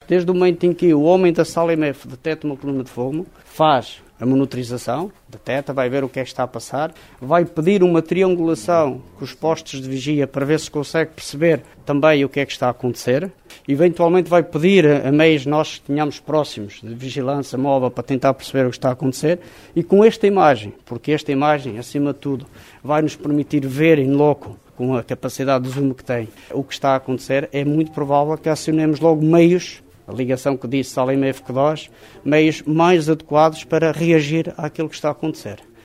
Desde o momento em que o homem da sala IMF detecta uma coluna de fogo, faz a monitorização, detecta, vai ver o que é que está a passar, vai pedir uma triangulação com os postos de vigia para ver se consegue perceber também o que é que está a acontecer. Eventualmente vai pedir a meios nós que tenhamos próximos de vigilância móvel para tentar perceber o que está a acontecer e com esta imagem, porque esta imagem, acima de tudo, vai nos permitir ver em loco, com a capacidade de zoom que tem, o que está a acontecer, é muito provável que acionemos logo meios, a ligação que disse Sala IMF-Q2, meios mais adequados para reagir àquilo que está a acontecer.